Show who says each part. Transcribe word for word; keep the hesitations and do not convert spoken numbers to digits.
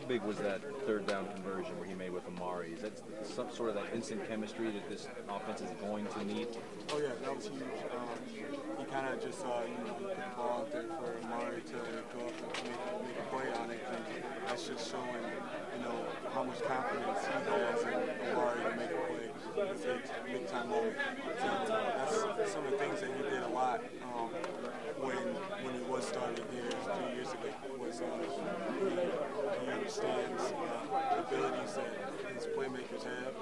Speaker 1: big was that third down conversion where he made with Amari? Is that some sort of that instant chemistry that this offense is going to need?
Speaker 2: Oh yeah, that was huge. Um, he kind of just uh, you know put the ball out there for Amari to go up and make, make a play on it, and that's just showing you know how much confidence he has in Amari to make a play. It's a big time moment. So that's some of the things that he did a lot um, when when he was starting here a few years ago. Was uh, he, he understands uh, the abilities that his playmakers have,